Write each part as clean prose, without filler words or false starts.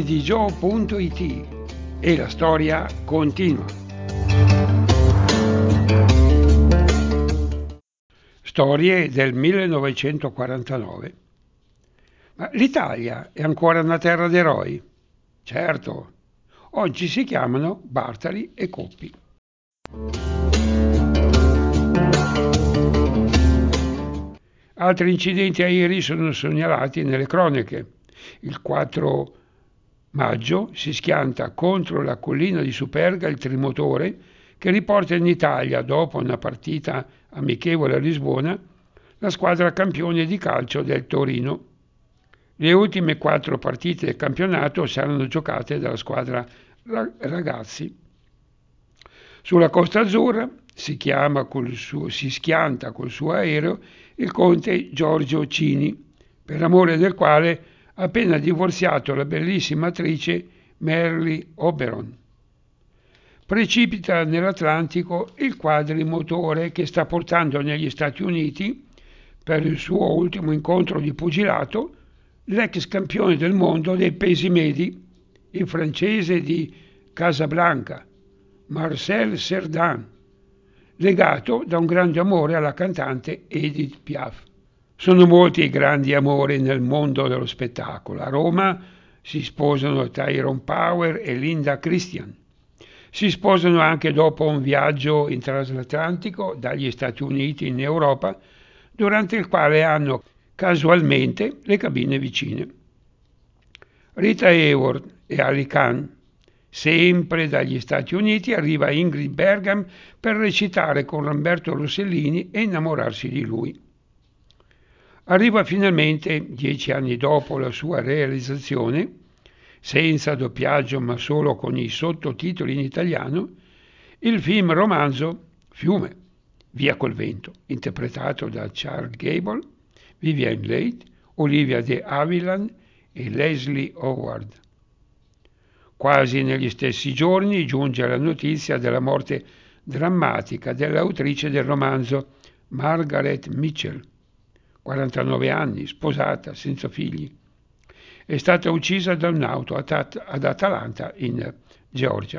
Eddiejoe.it e la storia continua. Storie del 1949. Ma l'Italia è ancora una terra di eroi? Certo, oggi si chiamano Bartali e Coppi. Altri incidenti aerei sono segnalati nelle cronache. Il 4 maggio si schianta contro la collina di Superga il trimotore che riporta in Italia, dopo una partita amichevole a Lisbona, la squadra campione di calcio del Torino. Le ultime 4 partite del campionato saranno giocate dalla squadra ragazzi. Sulla Costa Azzurra si schianta col suo aereo il conte Giorgio Cini, per amore del quale ha appena divorziato la bellissima attrice Merle Oberon. Precipita nell'Atlantico il quadrimotore che sta portando negli Stati Uniti, per il suo ultimo incontro di pugilato, l'ex campione del mondo dei pesi medi, il francese di Casablanca, Marcel Cerdan, legato da un grande amore alla cantante Edith Piaf. Sono molti i grandi amori nel mondo dello spettacolo. A Roma si sposano Tyrone Power e Linda Christian. Si sposano anche dopo un viaggio in transatlantico dagli Stati Uniti in Europa, durante il quale hanno casualmente le cabine vicine. Rita Hayworth e Ali Khan. Sempre dagli Stati Uniti arriva Ingrid Bergman per recitare con Lamberto Rossellini e innamorarsi di lui. Arriva finalmente, 10 anni dopo la sua realizzazione, senza doppiaggio ma solo con i sottotitoli in italiano, il film romanzo Fiume, Via col vento, interpretato da Charles Gable, Vivien Leigh, Olivia de Havilland e Leslie Howard. Quasi negli stessi giorni giunge la notizia della morte drammatica dell'autrice del romanzo, Margaret Mitchell, 49 anni, sposata, senza figli. È stata uccisa da un'auto ad Atlanta, in Georgia.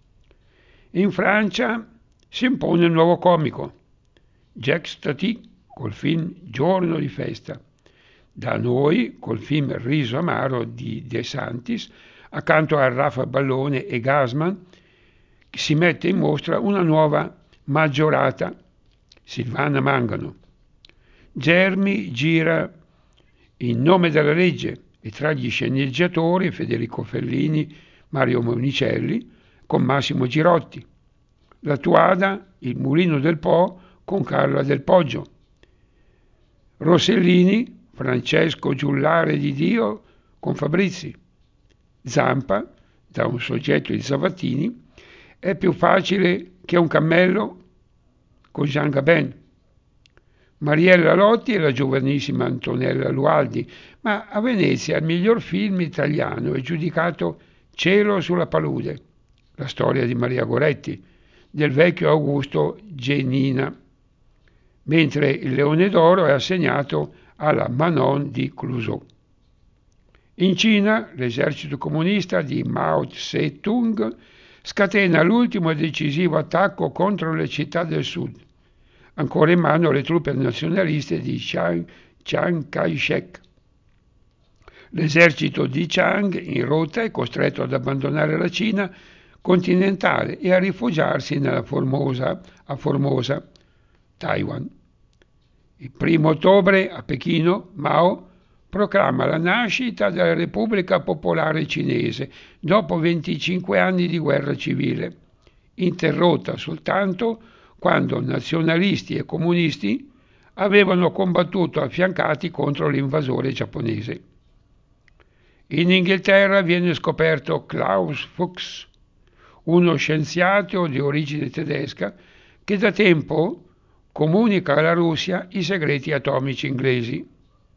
In Francia si impone un nuovo comico, Jacques Tati, col film Giorno di festa. Da noi, col film Riso amaro di De Santis, accanto a Raffa Ballone e Gassman, si mette in mostra una nuova maggiorata, Silvana Mangano. Germi gira In nome della legge e tra gli sceneggiatori Federico Fellini, Mario Monicelli con Massimo Girotti. La Tuada, Il mulino del Po con Carla Del Poggio. Rossellini, Francesco Giullare di Dio con Fabrizi. Zampa, da un soggetto di Zavattini, È più facile che un cammello con Jean Gabin. Mariella Lotti e la giovanissima Antonella Lualdi, ma a Venezia il miglior film italiano è giudicato Cielo sulla palude, la storia di Maria Goretti, del vecchio Augusto Genina, mentre il Leone d'Oro è assegnato alla Manon di Clouseau. In Cina l'esercito comunista di Mao Tse-tung scatena l'ultimo e decisivo attacco contro le città del sud, ancora in mano alle truppe nazionaliste di Chiang Kai-shek. L'esercito di Chiang in rotta è costretto ad abbandonare la Cina continentale e a rifugiarsi a Formosa, Taiwan. Il 1 ottobre a Pechino Mao proclama la nascita della Repubblica Popolare Cinese dopo 25 anni di guerra civile, interrotta soltanto quando nazionalisti e comunisti avevano combattuto affiancati contro l'invasore giapponese. In Inghilterra viene scoperto Klaus Fuchs, uno scienziato di origine tedesca che da tempo comunica alla Russia i segreti atomici inglesi.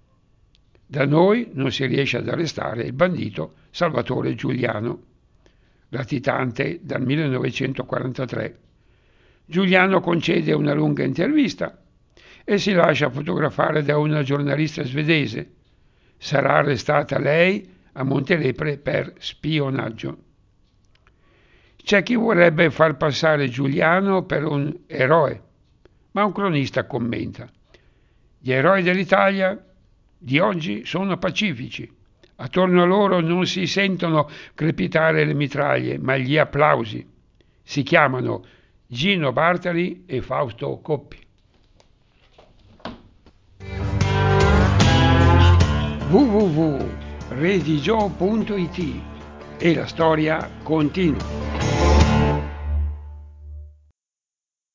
Da noi non si riesce ad arrestare il bandito Salvatore Giuliano, latitante dal 1943. Giuliano concede una lunga intervista e si lascia fotografare da una giornalista svedese. Sarà arrestata lei a Montelepre per spionaggio. C'è chi vorrebbe far passare Giuliano per un eroe, ma un cronista commenta: gli eroi dell'Italia di oggi sono pacifici. Attorno a loro non si sentono crepitare le mitraglie, ma gli applausi. Si chiamano Gino Bartali e Fausto Coppi. www.redigio.it e la storia continua.